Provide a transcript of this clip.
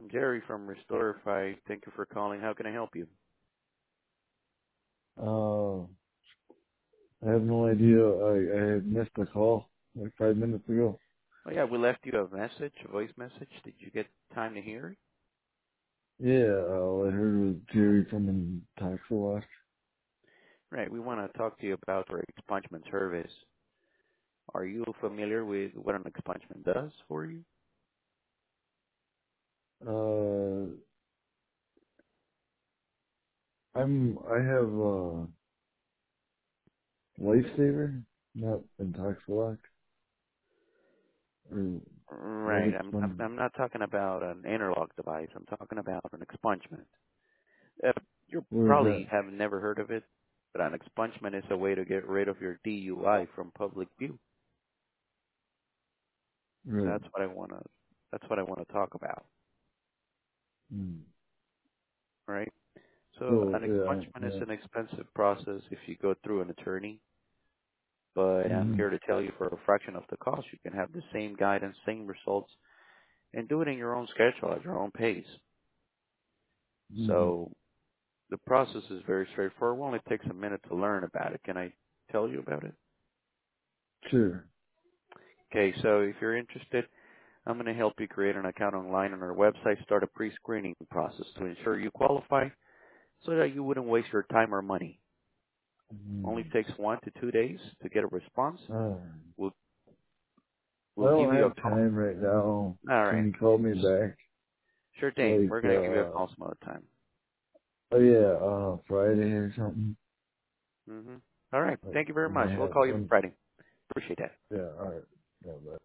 Jerry from Restorify. Thank you for calling. How can I help you? Uh, I have no idea. I had missed a call like 5 minutes ago. Oh yeah, we left you a message, a voice message. Did you get time to hear it? Yeah, all I heard was Jerry from Taxawash. Right. We want to talk to you about our expungement service. Are you familiar with what an expungement does for you? Uh, I have Lifesaver, not Intoxilock, or what Right. expunge? I'm not talking about an interlock device. I'm talking about an expungement. Uh, you What is probably that? have never heard of it, but an expungement is a way to get rid of your DUI from public view. So Right. that's what I want to talk about. Hmm. Right. So So an yeah, expungement is yeah. an expensive process if you go through an attorney, but I'm Mhm. here to tell you for a fraction of the cost, you can have the same guidance, same results, and do it in your own schedule at your own pace. Mhm. So the process is very straightforward. It only takes a minute to learn about it. Can I tell you about it? Sure. Okay, so if you're interested, I'm going to help you create an account online on our website, start a pre-screening process to ensure you qualify so that you wouldn't waste your time or money. Only Mhm. takes 1 to 2 days to get a response. Uh, We'll I We'll give don't you a have call. time right now. All Can right. you call me back? Sure thing. Like, We're going to give you a call some other time. oh yeah, Friday or something. Mm-hmm. All right. Like Thank you very when much. I We'll have call you when Friday. Appreciate that. yeah, all right. Yeah, bye.